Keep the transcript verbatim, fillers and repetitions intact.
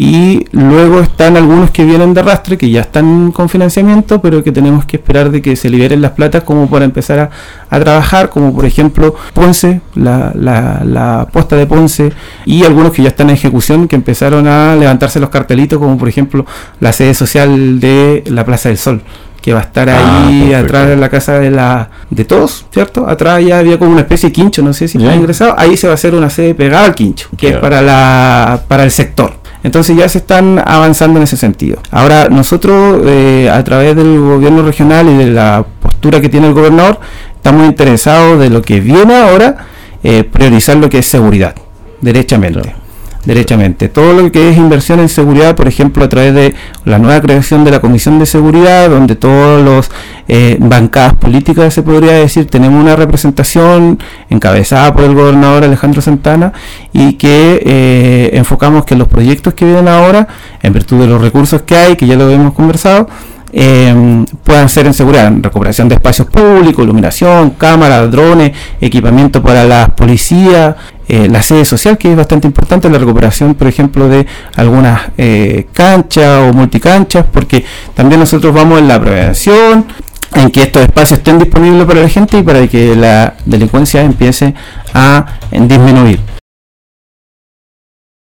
y luego están algunos que vienen de arrastre, que ya están con financiamiento, pero que tenemos que esperar de que se liberen las platas como para empezar a, a trabajar, como por ejemplo Ponce, la, la, la posta de Ponce, y algunos que ya están en ejecución, que empezaron a levantarse los cartelitos, como por ejemplo la sede social de la Plaza del Sol, que va a estar ahí ah, atrás de la casa de la de todos, ¿cierto? Atrás ya había como una especie de quincho, no sé si está ingresado, ahí se va a hacer una sede pegada al quincho, que yeah. es para la para el sector. Entonces ya se están avanzando en ese sentido. Ahora nosotros, eh, a través del gobierno regional y de la postura que tiene el gobernador, estamos interesados de lo que viene ahora, eh, priorizar lo que es seguridad, derechamente. Claro. derechamente. Todo lo que es inversión en seguridad, por ejemplo, a través de la nueva creación de la Comisión de Seguridad, donde todos los eh, bancadas políticas, se podría decir, tenemos una representación encabezada por el gobernador Alejandro Santana, y que eh, enfocamos que los proyectos que vienen ahora, en virtud de los recursos que hay, que ya lo hemos conversado, Eh, puedan ser en seguridad, en recuperación de espacios públicos, iluminación, cámaras, drones, equipamiento para las policías, eh, la sede social, que es bastante importante, la recuperación, por ejemplo, de algunas eh, canchas o multicanchas, porque también nosotros vamos en la prevención, en que estos espacios estén disponibles para la gente y para que la delincuencia empiece a disminuir.